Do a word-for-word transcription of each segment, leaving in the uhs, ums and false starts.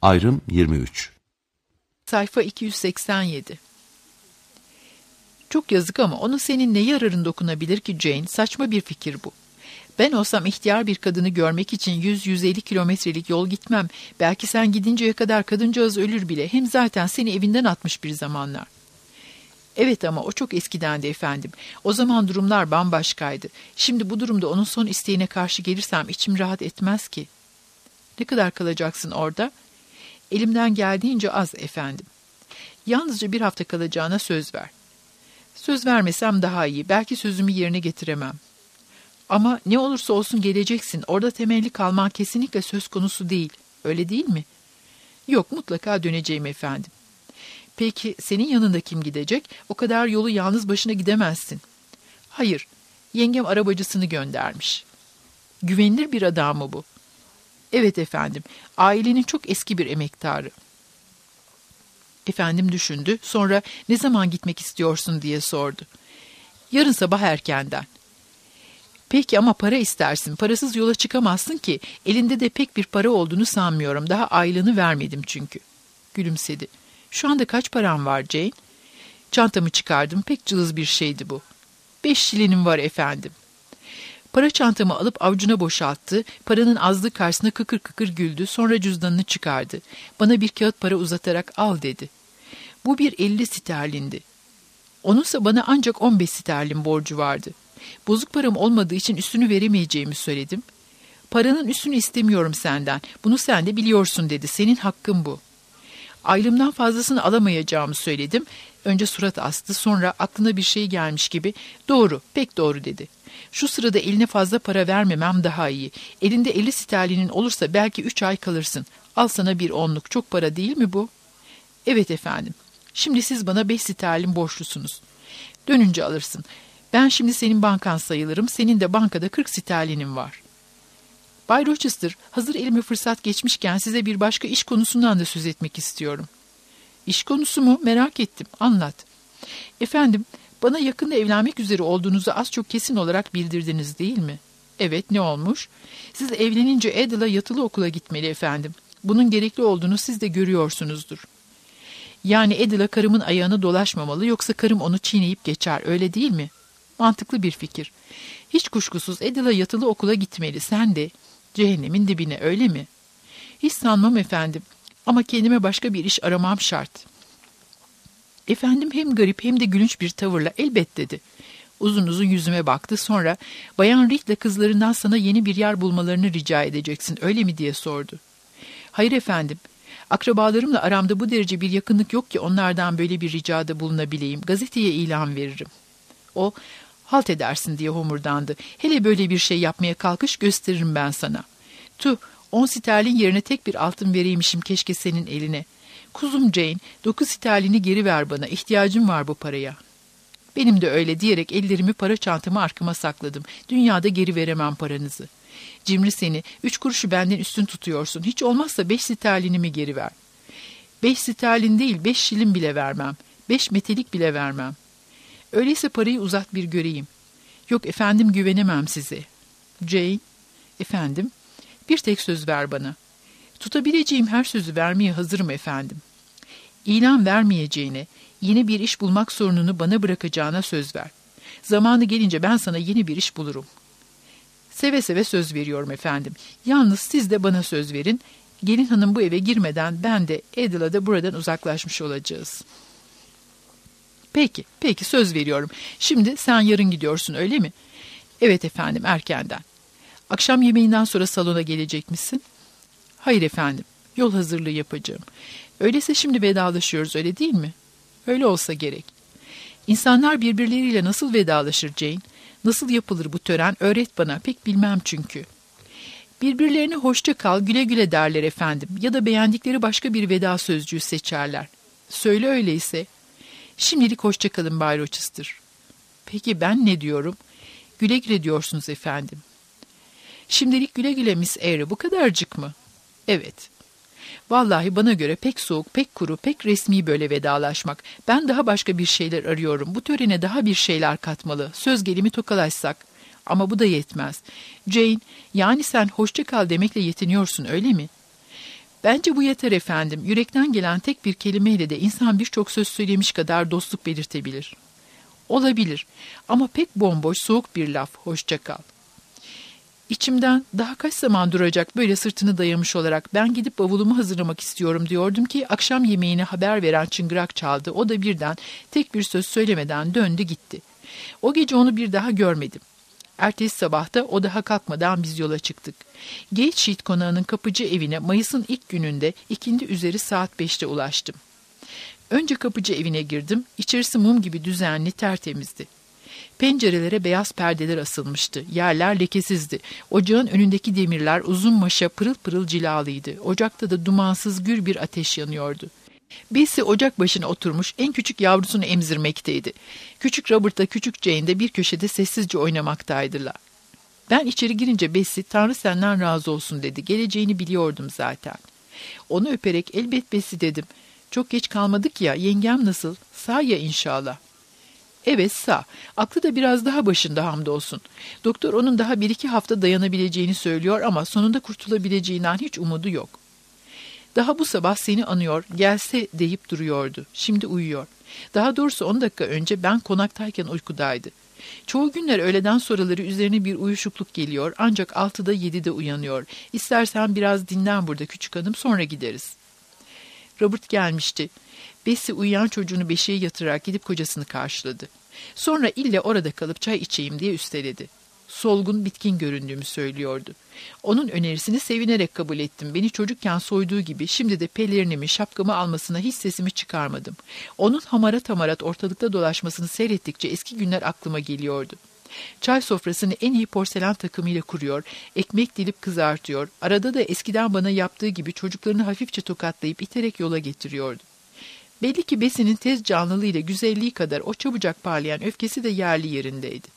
Ayrım yirmi üç. Sayfa iki yüz seksen yedi. Çok yazık ama onun senin ne yararın dokunabilir ki Jane? Saçma bir fikir bu. Ben olsam ihtiyar bir kadını görmek için yüz yüz elli kilometrelik yol gitmem. Belki sen gidinceye kadar kadıncağız ölür bile. Hem zaten seni evinden atmış bir zamanlar. Evet ama o çok eskidendi efendim. O zaman durumlar bambaşkaydı. Şimdi bu durumda onun son isteğine karşı gelirsem içim rahat etmez ki. Ne kadar kalacaksın orada? Elimden geldiğince az efendim. Yalnızca bir hafta kalacağına söz ver. Söz vermesem daha iyi. Belki sözümü yerine getiremem. Ama ne olursa olsun geleceksin. Orada temelli kalman kesinlikle söz konusu değil. Öyle değil mi? Yok, mutlaka döneceğim efendim. Peki senin yanında kim gidecek? O kadar yolu yalnız başına gidemezsin. Hayır, yengem arabacısını göndermiş. Güvenilir bir adam mı bu? Evet efendim, ailenin çok eski bir emektarı. Efendim düşündü, sonra ne zaman gitmek istiyorsun diye sordu. Yarın sabah erkenden. Peki ama para istersin, parasız yola çıkamazsın ki. Elinde de pek bir para olduğunu sanmıyorum, daha aylığını vermedim çünkü. Gülümsedi. Şu anda kaç param var Jane? Çantamı çıkardım, pek cılız bir şeydi bu. Beş şilinim var efendim. Para çantamı alıp avucuna boşalttı, paranın azlığı karşısında kıkır kıkır güldü, sonra cüzdanını çıkardı. Bana bir kağıt para uzatarak al dedi. Bu bir elli sterlindi. Onunsa bana ancak on beş sterlin borcu vardı. Bozuk param olmadığı için üstünü veremeyeceğimi söyledim. Paranın üstünü istemiyorum senden, bunu sen de biliyorsun dedi, senin hakkın bu. Aylığımdan fazlasını alamayacağımı söyledim. Önce surat astı, sonra aklına bir şey gelmiş gibi doğru, pek doğru dedi. Şu sırada eline fazla para vermemem daha iyi. Elinde elli sterlinin olursa belki üç ay kalırsın. Al sana bir onluk, çok para değil mi bu? Evet efendim. Şimdi siz bana beş sterlin borçlusunuz. Dönünce alırsın. Ben şimdi senin bankan sayılırım, senin de bankada kırk sterlinin var. Bay Rochester, hazır elime fırsat geçmişken size bir başka iş konusundan da söz etmek istiyorum. İş konusu mu? Merak ettim. Anlat. Efendim, bana yakında evlenmek üzere olduğunuzu az çok kesin olarak bildirdiniz değil mi? Evet, ne olmuş? Siz evlenince Adela yatılı okula gitmeli efendim. Bunun gerekli olduğunu siz de görüyorsunuzdur. Yani Adela karımın ayağını dolaşmamalı, yoksa karım onu çiğneyip geçer, öyle değil mi? Mantıklı bir fikir. Hiç kuşkusuz Adela yatılı okula gitmeli, sen de. Cehennemin dibine, öyle mi? Hiç sanmam efendim. Ama kendime başka bir iş aramam şart. Efendim hem garip hem de gülünç bir tavırla elbet dedi. Uzun uzun yüzüme baktı, sonra Bayan Reed'le kızlarından sana yeni bir yer bulmalarını rica edeceksin, öyle mi diye sordu. Hayır efendim. Akrabalarımla aramda bu derece bir yakınlık yok ki onlardan böyle bir ricada bulunabileyim. Gazeteye ilan veririm. O, halt edersin diye homurdandı. Hele böyle bir şey yapmaya kalkış, gösteririm ben sana. Tüh, on sterlin yerine tek bir altın vereymişim keşke senin eline. Kuzum Jane, dokuz sterlini geri ver bana, ihtiyacım var bu paraya. Benim de öyle diyerek ellerimi para çantama arkama sakladım. Dünyada geri veremem paranızı. Cimri seni, üç kuruşu benden üstün tutuyorsun. Hiç olmazsa beş sterlinimi geri ver. Beş sterlin değil, beş şilin bile vermem. Beş metelik bile vermem. Öyleyse parayı uzat bir göreyim. Yok efendim, güvenemem size. Jane, efendim, bir tek söz ver bana. Tutabileceğim her sözü vermeye hazırım efendim. İlan vermeyeceğine, yeni bir iş bulmak sorununu bana bırakacağına söz ver. Zamanı gelince ben sana yeni bir iş bulurum. Seve seve söz veriyorum efendim. Yalnız siz de bana söz verin. Gelin hanım bu eve girmeden ben de Adela da buradan uzaklaşmış olacağız. Peki, peki söz veriyorum. Şimdi sen yarın gidiyorsun, öyle mi? Evet efendim, erkenden. Akşam yemeğinden sonra salona gelecek misin? Hayır efendim, yol hazırlığı yapacağım. Öyleyse şimdi vedalaşıyoruz, öyle değil mi? Öyle olsa gerek. İnsanlar birbirleriyle nasıl vedalaşır Jane? Nasıl yapılır bu tören, öğret bana, pek bilmem çünkü. Birbirlerine hoşça kal, güle güle derler efendim, ya da beğendikleri başka bir veda sözcüğü seçerler. Söyle öyleyse. Şimdilik hoşça kalın Bay Rochester. Peki ben ne diyorum? Güle güle diyorsunuz efendim. Şimdilik güle güle Miss Eyre, bu kadarcık mı? Evet. Vallahi bana göre pek soğuk, pek kuru, pek resmi böyle vedalaşmak. Ben daha başka bir şeyler arıyorum. Bu törene daha bir şeyler katmalı. Söz gelimi tokalaşsak. Ama bu da yetmez. Jane, yani sen hoşça kal demekle yetiniyorsun, öyle mi? Bence bu yeter efendim. Yürekten gelen tek bir kelimeyle de insan birçok söz söylemiş kadar dostluk belirtebilir. Olabilir ama pek bomboş, soğuk bir laf. Hoşça kal. İçimden daha kaç zaman duracak böyle sırtını dayamış olarak ben gidip bavulumu hazırlamak istiyorum diyordum ki akşam yemeğine haber veren çıngırak çaldı. O da birden tek bir söz söylemeden döndü gitti. O gece onu bir daha görmedim. Ertesi sabahta o daha kalkmadan biz yola çıktık. Gate Street konağının kapıcı evine Mayıs'ın ilk gününde ikindi üzeri saat beşte ulaştım. Önce kapıcı evine girdim. İçerisi mum gibi düzenli, tertemizdi. Pencerelere beyaz perdeler asılmıştı. Yerler lekesizdi. Ocağın önündeki demirler uzun maşa pırıl pırıl cilalıydı. Ocakta da dumansız gür bir ateş yanıyordu. Bessie ocak başına oturmuş en küçük yavrusunu emzirmekteydi. Küçük Robert'la küçük Jane de bir köşede sessizce oynamaktaydılar. Ben içeri girince Bessie, "Tanrı senden razı olsun" dedi. Geleceğini biliyordum zaten. Onu öperek, "Elbet Bessie" dedim. "Çok geç kalmadık ya, yengem nasıl? Sağ ya inşallah." "Evet sağ. Aklı da biraz daha başında hamdolsun. Doktor onun daha bir iki hafta dayanabileceğini söylüyor ama sonunda kurtulabileceğinden hiç umudu yok. Daha bu sabah seni anıyor, gelse deyip duruyordu. Şimdi uyuyor. Daha doğrusu on dakika önce ben konaktayken uykudaydı. Çoğu günler öğleden sonraları üzerine bir uyuşukluk geliyor ancak altıda yedide uyanıyor. İstersen biraz dinlen burada küçük hanım, sonra gideriz." Robert gelmişti. Bessie uyuyan çocuğunu beşiğe yatırarak gidip kocasını karşıladı. Sonra ille orada kalıp çay içeyim diye üsteledi. Solgun, bitkin göründüğümü söylüyordu. Onun önerisini sevinerek kabul ettim. Beni çocukken soyduğu gibi şimdi de pelerinimi, şapkamı almasına hiç sesimi çıkarmadım. Onun hamarat hamarat ortalıkta dolaşmasını seyrettikçe eski günler aklıma geliyordu. Çay sofrasını en iyi porselen takımıyla kuruyor, ekmek dilip kızartıyor, arada da eskiden bana yaptığı gibi çocuklarını hafifçe tokatlayıp iterek yola getiriyordu. Belli ki Bessie'nin tez canlılığıyla güzelliği kadar o çabucak parlayan öfkesi de yerli yerindeydi.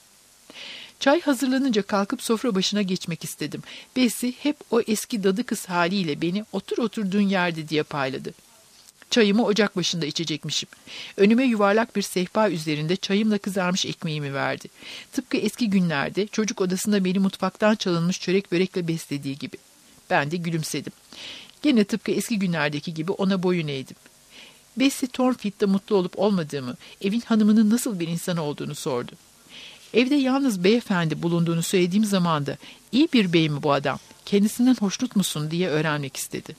Çay hazırlanınca kalkıp sofra başına geçmek istedim. Bessie hep o eski dadı kız haliyle beni "otur oturduğun yerde" diye payladı. Çayımı ocak başında içecekmişim. Önüme yuvarlak bir sehpa üzerinde çayımla kızarmış ekmeğimi verdi. Tıpkı eski günlerde çocuk odasında beni mutfaktan çalınmış çörek börekle beslediği gibi. Ben de gülümsedim. Gene tıpkı eski günlerdeki gibi ona boyun eğdim. Bessie Thornfield'da mutlu olup olmadığımı, evin hanımının nasıl bir insan olduğunu sordu. Evde yalnız beyefendi bulunduğunu söylediğim zaman da "İyi bir bey mi bu adam, kendisinden hoşnut musun?" diye öğrenmek istedi.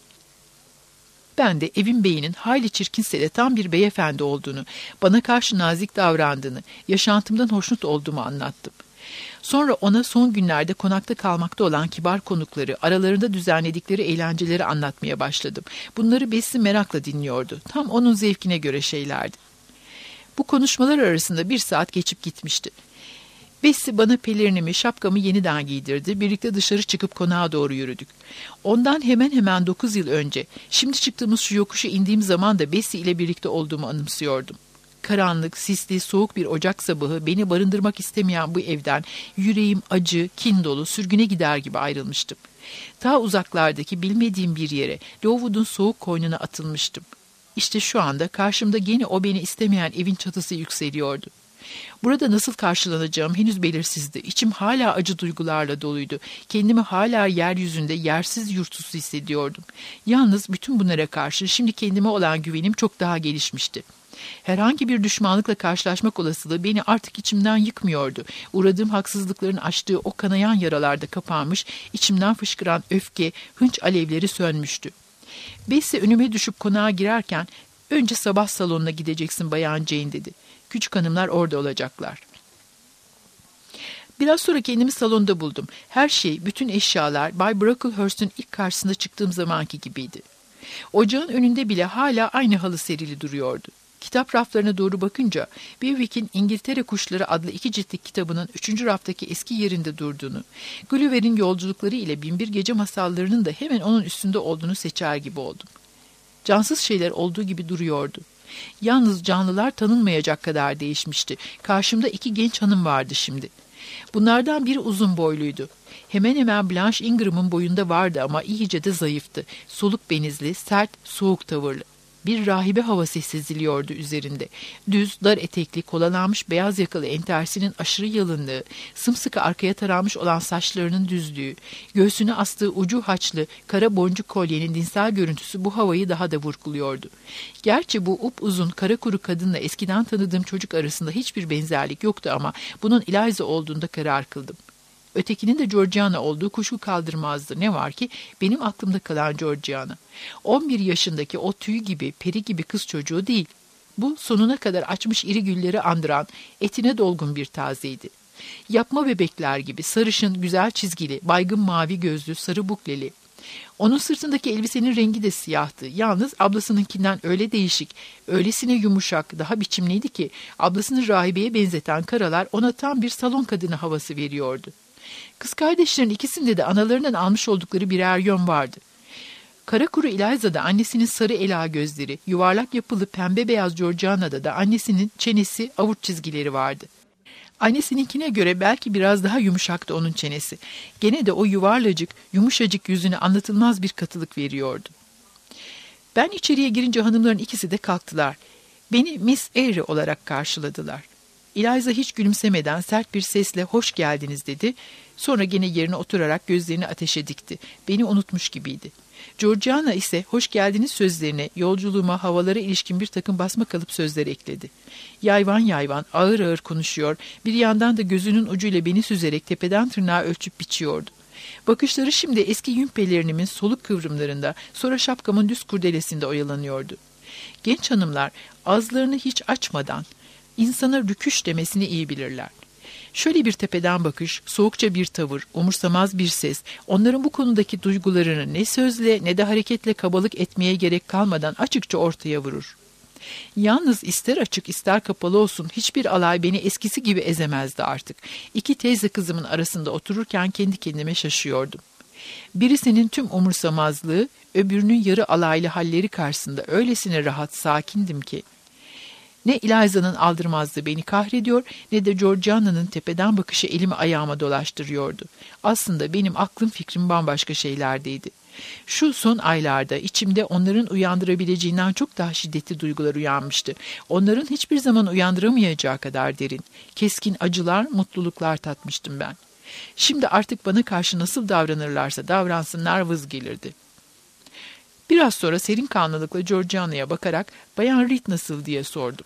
Ben de evin beyinin hayli çirkinse de tam bir beyefendi olduğunu, bana karşı nazik davrandığını, yaşantımdan hoşnut olduğumu anlattım. Sonra ona son günlerde konakta kalmakta olan kibar konukları, aralarında düzenledikleri eğlenceleri anlatmaya başladım. Bunları Bessie merakla dinliyordu. Tam onun zevkine göre şeylerdi. Bu konuşmalar arasında bir saat geçip gitmişti. Bessie bana pelerinimi, şapkamı yeniden giydirdi. Birlikte dışarı çıkıp konağa doğru yürüdük. Ondan hemen hemen dokuz yıl önce, şimdi çıktığımız şu yokuşu indiğim zaman da Bessie ile birlikte olduğumu anımsıyordum. Karanlık, sisli, soğuk bir ocak sabahı beni barındırmak istemeyen bu evden yüreğim acı, kin dolu, sürgüne gider gibi ayrılmıştım. Ta uzaklardaki bilmediğim bir yere, Lowood'un soğuk koynuna atılmıştım. İşte şu anda karşımda gene o beni istemeyen evin çatısı yükseliyordu. Burada nasıl karşılanacağım henüz belirsizdi. İçim hala acı duygularla doluydu. Kendimi hala yeryüzünde yersiz yurtsuz hissediyordum. Yalnız bütün bunlara karşı şimdi kendime olan güvenim çok daha gelişmişti. Herhangi bir düşmanlıkla karşılaşmak olasılığı beni artık içimden yıkmıyordu. Uğradığım haksızlıkların açtığı o kanayan yaralarda kapanmış, içimden fışkıran öfke, hınç alevleri sönmüştü. Bessie önüme düşüp konağa girerken, "Önce sabah salonuna gideceksin Bayan Jane" dedi. "Küçük hanımlar orada olacaklar." Biraz sonra kendimi salonda buldum. Her şey, bütün eşyalar Bay Brocklehurst'un ilk karşısında çıktığım zamanki gibiydi. Ocağın önünde bile hala aynı halı serili duruyordu. Kitap raflarına doğru bakınca Bewick'in İngiltere Kuşları adlı iki ciltlik kitabının üçüncü raftaki eski yerinde durduğunu, Gulliver'in yolculukları ile Binbir Gece masallarının da hemen onun üstünde olduğunu seçer gibi oldum. Cansız şeyler olduğu gibi duruyordu. Yalnız canlılar tanınmayacak kadar değişmişti. Karşımda iki genç hanım vardı şimdi. Bunlardan biri uzun boyluydu. Hemen hemen Blanche Ingram'ın boyunda vardı ama iyice de zayıftı. Soluk benizli, sert, soğuk tavırlı. Bir rahibe havası seziliyordu üzerinde. Düz, dar etekli, kolalanmış beyaz yakalı entersinin aşırı yalınlığı, sımsıkı arkaya taranmış olan saçlarının düzlüğü, göğsüne astığı ucu haçlı, kara boncuk kolyenin dinsel görüntüsü bu havayı daha da vurguluyordu. Gerçi bu upuzun, kara kuru kadınla eskiden tanıdığım çocuk arasında hiçbir benzerlik yoktu ama bunun Eliza olduğunda karar kıldım. Ötekinin de Georgiana olduğu kuşku kaldırmazdı. Ne var ki benim aklımda kalan Georgiana. on bir yaşındaki o tüy gibi, peri gibi kız çocuğu değil. Bu sonuna kadar açmış iri gülleri andıran, etine dolgun bir tazeydi. Yapma bebekler gibi sarışın, güzel çizgili, baygın mavi gözlü, sarı bukleli. Onun sırtındaki elbisenin rengi de siyahtı. Yalnız ablasınınkinden öyle değişik, öylesine yumuşak, daha biçimliydi ki ablasını rahibeye benzeten karalar ona tam bir salon kadını havası veriyordu. Kız kardeşlerin ikisinde de analarından almış oldukları birer yön vardı. Kara kuru Eliza'da annesinin sarı ela gözleri, yuvarlak yapılı pembe beyaz Georgiana'da da annesinin çenesi, avuç çizgileri vardı. Annesininkine göre belki biraz daha yumuşaktı onun çenesi. Gene de o yuvarlacık, yumuşacık yüzüne anlatılmaz bir katılık veriyordu. Ben içeriye girince hanımların ikisi de kalktılar. Beni Miss Eyre olarak karşıladılar. Eliza hiç gülümsemeden sert bir sesle hoş geldiniz dedi. Sonra gene yerine oturarak gözlerini ateşe dikti. Beni unutmuş gibiydi. Georgiana ise hoş geldiniz sözlerine, yolculuğuma, havalara ilişkin bir takım basma kalıp sözler ekledi. Yayvan yayvan, ağır ağır konuşuyor, bir yandan da gözünün ucuyla beni süzerek tepeden tırnağa ölçüp biçiyordu. Bakışları şimdi eski yün pelerin'imin soluk kıvrımlarında, sonra şapkamın düz kurdelesinde oyalanıyordu. Genç hanımlar ağızlarını hiç açmadan insana rüküş demesini iyi bilirler. Şöyle bir tepeden bakış, soğukça bir tavır, umursamaz bir ses, onların bu konudaki duygularını ne sözle ne de hareketle kabalık etmeye gerek kalmadan açıkça ortaya vurur. Yalnız ister açık ister kapalı olsun hiçbir alay beni eskisi gibi ezemezdi artık. İki teyze kızımın arasında otururken kendi kendime şaşıyordum. Birisinin tüm umursamazlığı, öbürünün yarı alaylı halleri karşısında öylesine rahat, sakindim ki. Ne Eliza'nın aldırmazlığı beni kahrediyor ne de Georgiana'nın tepeden bakışı elimi ayağıma dolaştırıyordu. Aslında benim aklım fikrim bambaşka şeylerdeydi. Şu son aylarda içimde onların uyandırabileceğinden çok daha şiddetli duygular uyanmıştı. Onların hiçbir zaman uyandıramayacağı kadar derin, keskin acılar, mutluluklar tatmıştım ben. Şimdi artık bana karşı nasıl davranırlarsa davransınlar vız gelirdi. Biraz sonra serin kanlılıkla Georgiana'ya bakarak Bayan Reed nasıl diye sordum.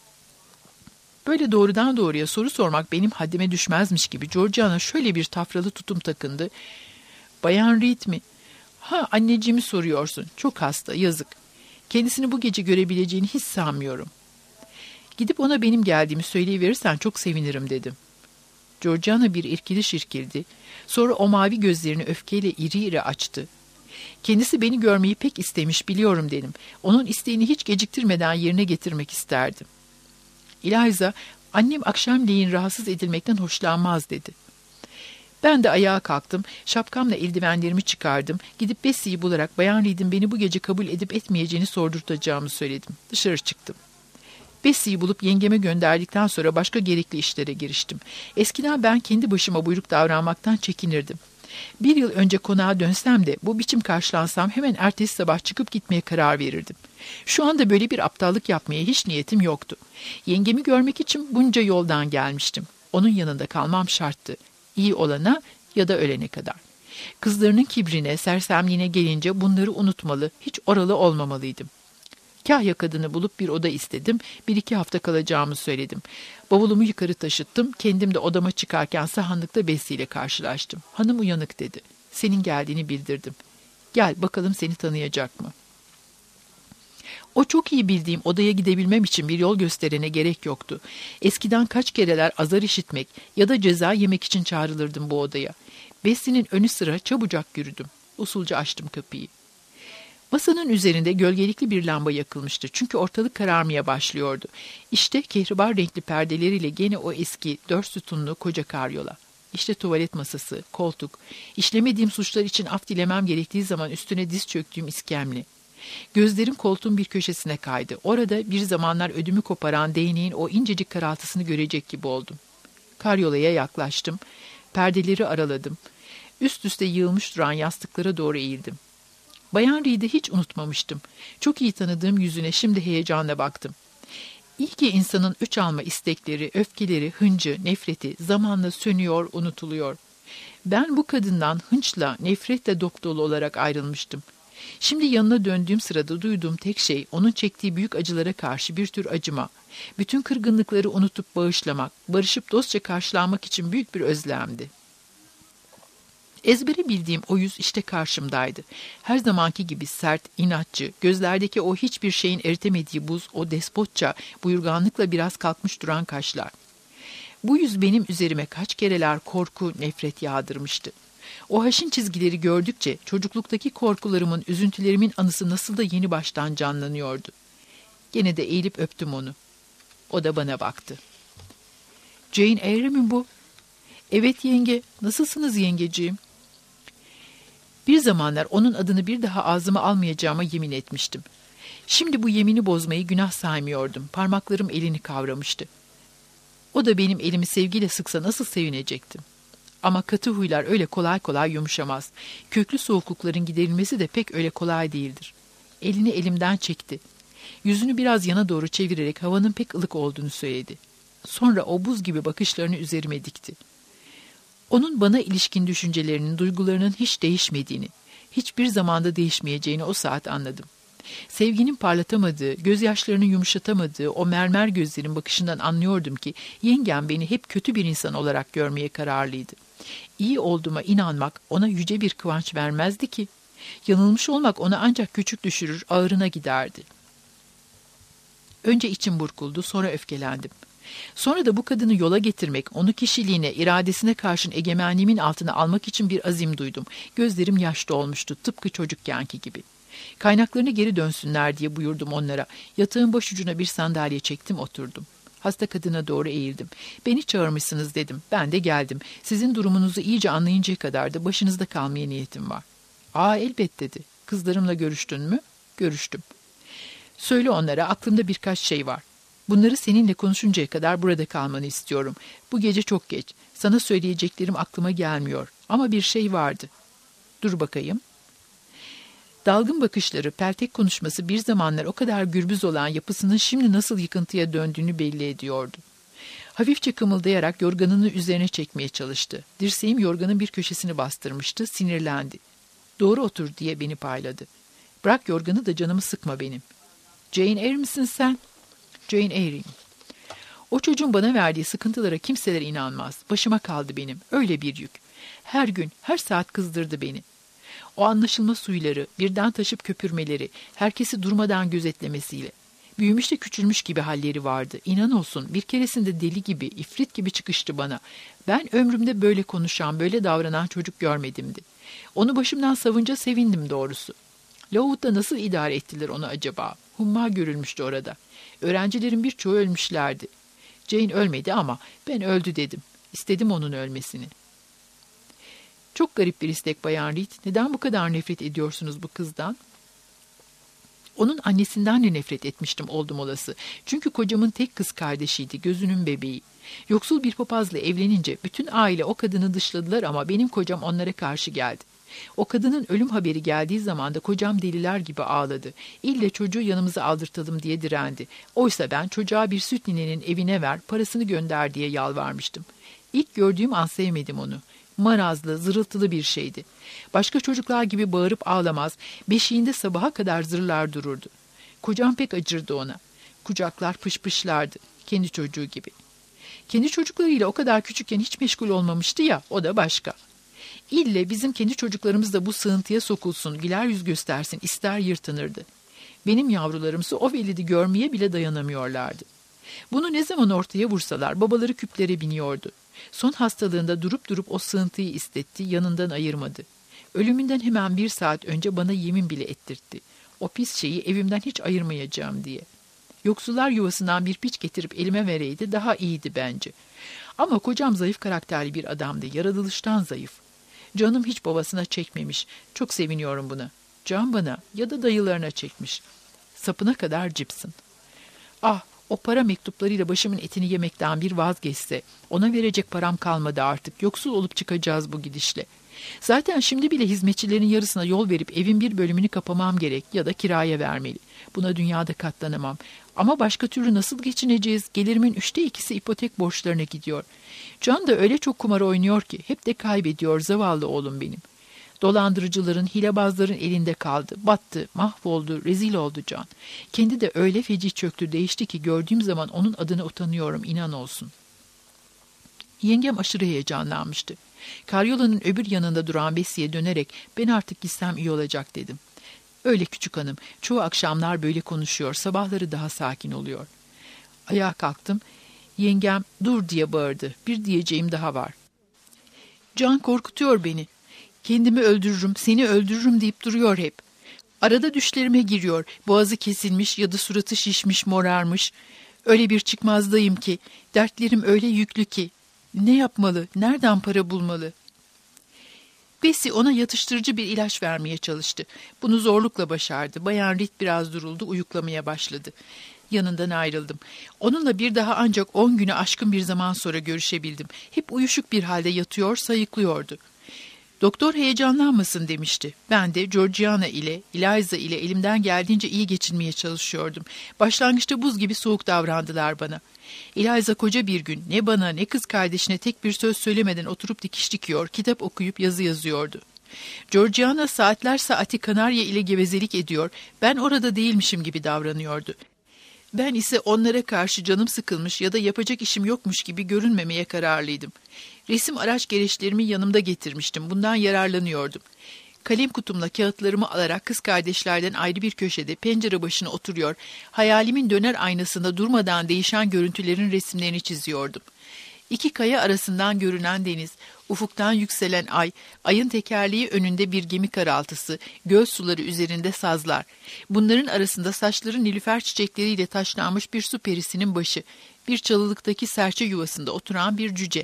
Böyle doğrudan doğruya soru sormak benim haddime düşmezmiş gibi Georgiana şöyle bir tafralı tutum takındı. Bayan Reed mi? Ha, anneciğimi soruyorsun. Çok hasta, yazık. Kendisini bu gece görebileceğini hiç sanmıyorum. Gidip ona benim geldiğimi söyleyiverirsen çok sevinirim dedim. Georgiana bir irkiliş irkildi. Sonra o mavi gözlerini öfkeyle iri iri açtı. Kendisi beni görmeyi pek istemiş biliyorum dedim. Onun isteğini hiç geciktirmeden yerine getirmek isterdim. Eliza, annem akşamleyin rahatsız edilmekten hoşlanmaz dedi. Ben de ayağa kalktım, şapkamla eldivenlerimi çıkardım. Gidip Bessie'yi bularak Bayan Reed'in beni bu gece kabul edip etmeyeceğini sordurtacağımı söyledim. Dışarı çıktım. Bessie'yi bulup yengeme gönderdikten sonra başka gerekli işlere giriştim. Eskiden ben kendi başıma buyruk davranmaktan çekinirdim. Bir yıl önce konağa dönsem de bu biçim karşılansam hemen ertesi sabah çıkıp gitmeye karar verirdim. Şu anda böyle bir aptallık yapmaya hiç niyetim yoktu. Yengemi görmek için bunca yoldan gelmiştim. Onun yanında kalmam şarttı. İyi olana ya da ölene kadar. Kızlarının kibrine, sersemliğine gelince bunları unutmalı, hiç oralı olmamalıydım. Kahya kadını bulup bir oda istedim, bir iki hafta kalacağımı söyledim. Bavulumu yukarı taşıttım, kendim de odama çıkarken sahanlıkta Bessie ile karşılaştım. Hanım uyanık dedi. Senin geldiğini bildirdim. Gel bakalım seni tanıyacak mı? O çok iyi bildiğim odaya gidebilmem için bir yol gösterene gerek yoktu. Eskiden kaç kereler azar işitmek ya da ceza yemek için çağrılırdım bu odaya. Bessie'nin önü sıra çabucak yürüdüm. Usulca açtım kapıyı. Masanın üzerinde gölgelikli bir lamba yakılmıştı çünkü ortalık kararmaya başlıyordu. İşte kehribar renkli perdeleriyle gene o eski dört sütunlu koca karyola. İşte tuvalet masası, koltuk, işlemediğim suçlar için af dilemem gerektiği zaman üstüne diz çöktüğüm iskemle. Gözlerim koltuğun bir köşesine kaydı. Orada bir zamanlar ödümü koparan değneğin o incecik karaltısını görecek gibi oldum. Karyolaya yaklaştım, perdeleri araladım. Üst üste yığılmış duran yastıklara doğru eğildim. Bayan Reed'i hiç unutmamıştım. Çok iyi tanıdığım yüzüne şimdi heyecanla baktım. İyi ki insanın öç alma istekleri, öfkeleri, hıncı, nefreti zamanla sönüyor, unutuluyor. Ben bu kadından hınçla, nefretle dop dolu olarak ayrılmıştım. Şimdi yanına döndüğüm sırada duyduğum tek şey onun çektiği büyük acılara karşı bir tür acıma. Bütün kırgınlıkları unutup bağışlamak, barışıp dostça karşılanmak için büyük bir özlemdi. Ezbere bildiğim o yüz işte karşımdaydı. Her zamanki gibi sert, inatçı, gözlerdeki o hiçbir şeyin eritemediği buz, o despotça, buyurganlıkla biraz kalkmış duran kaşlar. Bu yüz benim üzerime kaç kereler korku, nefret yağdırmıştı. O haşin çizgileri gördükçe çocukluktaki korkularımın, üzüntülerimin anısı nasıl da yeni baştan canlanıyordu. Gene de eğilip öptüm onu. O da bana baktı. "Jane Eyre mi bu?" "Evet yenge, nasılsınız yengeciğim?" Bir zamanlar onun adını bir daha ağzıma almayacağıma yemin etmiştim. Şimdi bu yemini bozmayı günah saymıyordum. Parmaklarım elini kavramıştı. O da benim elimi sevgiyle sıksa nasıl sevinecektim. Ama katı huylar öyle kolay kolay yumuşamaz. Köklü soğuklukların giderilmesi de pek öyle kolay değildir. Elini elimden çekti. Yüzünü biraz yana doğru çevirerek havanın pek ılık olduğunu söyledi. Sonra o buz gibi bakışlarını üzerime dikti. Onun bana ilişkin düşüncelerinin, duygularının hiç değişmediğini, hiçbir zamanda değişmeyeceğini o saat anladım. Sevginin parlatamadığı, gözyaşlarını yumuşatamadığı o mermer gözlerin bakışından anlıyordum ki yengem beni hep kötü bir insan olarak görmeye kararlıydı. İyi olduğuma inanmak ona yüce bir kıvanç vermezdi ki. Yanılmış olmak ona ancak küçük düşürür, ağırına giderdi. Önce içim burkuldu, sonra öfkelendim. Sonra da bu kadını yola getirmek, onu kişiliğine, iradesine karşın egemenliğimin altına almak için bir azim duydum. Gözlerim yaş dolmuştu, tıpkı çocukkenki gibi. Kaynaklarını geri dönsünler diye buyurdum onlara. Yatağın başucuna bir sandalye çektim, oturdum. Hasta kadına doğru eğildim. "Beni çağırmışsınız," dedim. "Ben de geldim. Sizin durumunuzu iyice anlayıncaya kadar da başınızda kalmaya niyetim var." "Aa, elbet," dedi. "Kızlarımla görüştün mü?" "Görüştüm." "Söyle onlara, aklımda birkaç şey var. Bunları seninle konuşuncaya kadar burada kalmanı istiyorum. Bu gece çok geç. Sana söyleyeceklerim aklıma gelmiyor. Ama bir şey vardı." "Dur bakayım." Dalgın bakışları, peltek konuşması bir zamanlar o kadar gürbüz olan yapısının şimdi nasıl yıkıntıya döndüğünü belli ediyordu. Hafifçe kımıldayarak yorganını üzerine çekmeye çalıştı. Dirseğim yorganın bir köşesini bastırmıştı, sinirlendi. "Doğru otur," diye beni payladı. "Bırak yorganı da canımı sıkma benim." "Jane Eyre misin sen?" "Jane Eyre'yim." O çocuğun bana verdiği sıkıntılara kimseler inanmaz. Başıma kaldı benim. Öyle bir yük. Her gün, her saat kızdırdı beni. O anlaşılma suyları, birden taşıp köpürmeleri, herkesi durmadan gözetlemesiyle. Büyümüş de küçülmüş gibi halleri vardı. İnan olsun, bir keresinde deli gibi, ifrit gibi çıkıştı bana. Ben ömrümde böyle konuşan, böyle davranan çocuk görmedimdi. Onu başımdan savunca sevindim doğrusu. Lowood'da nasıl idare ettiler onu acaba? Humma görülmüştü orada. Öğrencilerin birçoğu ölmüşlerdi. Jane ölmedi ama ben öldü dedim. İstedim onun ölmesini. "Çok garip bir istek Bayan Reed. Neden bu kadar nefret ediyorsunuz bu kızdan?" Onun annesinden de nefret etmiştim oldum olası. Çünkü kocamın tek kız kardeşiydi, gözünün bebeği. Yoksul bir papazla evlenince bütün aile o kadını dışladılar ama benim kocam onlara karşı geldi. O kadının ölüm haberi geldiği zaman da kocam deliler gibi ağladı. İlle çocuğu yanımıza aldırtalım diye direndi. Oysa ben çocuğa bir süt ninenin evine ver, parasını gönder diye yalvarmıştım. İlk gördüğüm an sevmedim onu. Marazlı, zırıltılı bir şeydi. Başka çocuklar gibi bağırıp ağlamaz, beşiğinde sabaha kadar zırlar dururdu. Kocam pek acırdı ona. Kucaklar pışpışlardı, kendi çocuğu gibi. Kendi çocuklarıyla o kadar küçükken hiç meşgul olmamıştı ya, o da başka. İlle bizim kendi çocuklarımız da bu sığıntıya sokulsun, güler yüz göstersin, ister yırtınırdı. Benim yavrularımsı o velidi görmeye bile dayanamıyorlardı. Bunu ne zaman ortaya vursalar babaları küplere biniyordu. Son hastalığında durup durup o sığıntıyı istetti, yanından ayırmadı. Ölümünden hemen bir saat önce bana yemin bile ettirtti. O pis şeyi evimden hiç ayırmayacağım diye. Yoksullar yuvasından bir piç getirip elime vereydi daha iyiydi bence. Ama kocam zayıf karakterli bir adamdı, yaratılıştan zayıf. Canım hiç babasına çekmemiş, çok seviniyorum buna. Can bana ya da dayılarına çekmiş. Sapına kadar cipsin. Ah, o para mektuplarıyla başımın etini yemekten bir vazgeçse, ona verecek param kalmadı artık, yoksul olup çıkacağız bu gidişle. Zaten şimdi bile hizmetçilerin yarısına yol verip evin bir bölümünü kapamam gerek ya da kiraya vermeli. Buna dünyada katlanamam. Ama başka türlü nasıl geçineceğiz? Gelirimin üçte ikisi ipotek borçlarına gidiyor. Can da öyle çok kumar oynuyor ki hep de kaybediyor zavallı oğlum benim. Dolandırıcıların, hilebazların elinde kaldı. Battı, mahvoldu, rezil oldu Can. Kendi de öyle feci çöktü, değişti ki gördüğüm zaman onun adına utanıyorum, inan olsun. Yengem aşırı heyecanlanmıştı. Karyolanın öbür yanında duran Bessie'ye dönerek ben artık gitsem iyi olacak dedim. Öyle küçük hanım, çoğu akşamlar böyle konuşuyor, sabahları daha sakin oluyor. Ayağa kalktım. Yengem dur diye bağırdı. Bir diyeceğim daha var. Can korkutuyor beni. Kendimi öldürürüm, seni öldürürüm deyip duruyor hep. Arada düşlerime giriyor. Boğazı kesilmiş ya da suratı şişmiş, morarmış. Öyle bir çıkmazdayım ki, dertlerim öyle yüklü ki. Ne yapmalı, nereden para bulmalı? Bessie ona yatıştırıcı bir ilaç vermeye çalıştı. Bunu zorlukla başardı. Bayan Reed biraz duruldu, uyuklamaya başladı. Yanından ayrıldım. Onunla bir daha ancak on güne aşkın bir zaman sonra görüşebildim. Hep uyuşuk bir halde yatıyor, sayıklıyordu. Doktor heyecanlanmasın demişti. Ben de Georgiana ile, Eliza ile elimden geldiğince iyi geçinmeye çalışıyordum. Başlangıçta buz gibi soğuk davrandılar bana. Eliza koca bir gün ne bana ne kız kardeşine tek bir söz söylemeden oturup dikiş dikiyor, kitap okuyup yazı yazıyordu. Georgiana saatler saati kanarya ile gevezelik ediyor, ben orada değilmişim gibi davranıyordu. Ben ise onlara karşı canım sıkılmış ya da yapacak işim yokmuş gibi görünmemeye kararlıydım. Resim araç gereçlerimi yanımda getirmiştim. Bundan yararlanıyordum. Kalem kutumla kağıtlarımı alarak kız kardeşlerden ayrı bir köşede pencere başına oturuyor, hayalimin döner aynasında durmadan değişen görüntülerin resimlerini çiziyordum. İki kaya arasından görünen deniz, ufuktan yükselen ay, ayın tekerleği önünde bir gemi karaltısı, göl suları üzerinde sazlar. Bunların arasında saçları nilüfer çiçekleriyle taşlanmış bir su perisinin başı, bir çalılıktaki serçe yuvasında oturan bir cüce.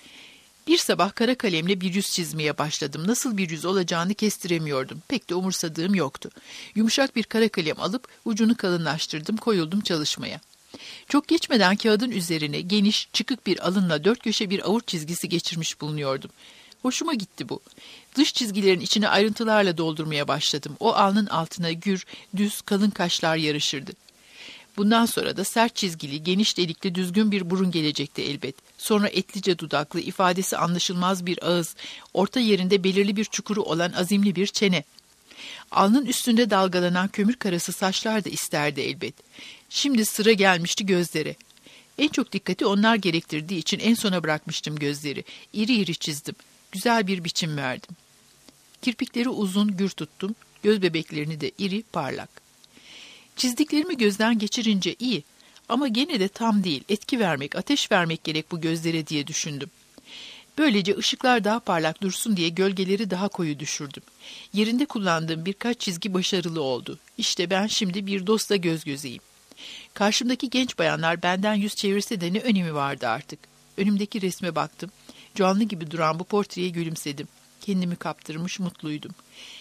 Bir sabah kara kalemle bir yüz çizmeye başladım. Nasıl bir yüz olacağını kestiremiyordum. Pek de umursadığım yoktu. Yumuşak bir kara kalem alıp ucunu kalınlaştırdım, koyuldum çalışmaya. Çok geçmeden kağıdın üzerine geniş, çıkık bir alınla dört köşe bir avuç çizgisi geçirmiş bulunuyordum. Hoşuma gitti bu. Dış çizgilerin içine ayrıntılarla doldurmaya başladım. O alnın altına gür, düz, kalın kaşlar yarışırdı. Bundan sonra da sert çizgili, geniş delikli, düzgün bir burun gelecekti elbet. Sonra etlice dudaklı, ifadesi anlaşılmaz bir ağız, orta yerinde belirli bir çukuru olan azimli bir çene. Alnın üstünde dalgalanan kömür karası saçlar da isterdi elbet. Şimdi sıra gelmişti gözlere. En çok dikkati onlar gerektirdiği için en sona bırakmıştım gözleri. İri iri çizdim. Güzel bir biçim verdim. Kirpikleri uzun, gür tuttum. Göz bebeklerini de iri, parlak. Çizdiklerimi gözden geçirince iyi ama gene de tam değil. Etki vermek, ateş vermek gerek bu gözlere diye düşündüm. Böylece ışıklar daha parlak dursun diye gölgeleri daha koyu düşürdüm. Yerinde kullandığım birkaç çizgi başarılı oldu. İşte ben şimdi bir dostla göz gözeyim. Karşımdaki genç bayanlar benden yüz çevirse de ne önemi vardı artık. Önümdeki resme baktım. Canlı gibi duran bu portreye gülümsedim. Kendimi kaptırmış mutluydum.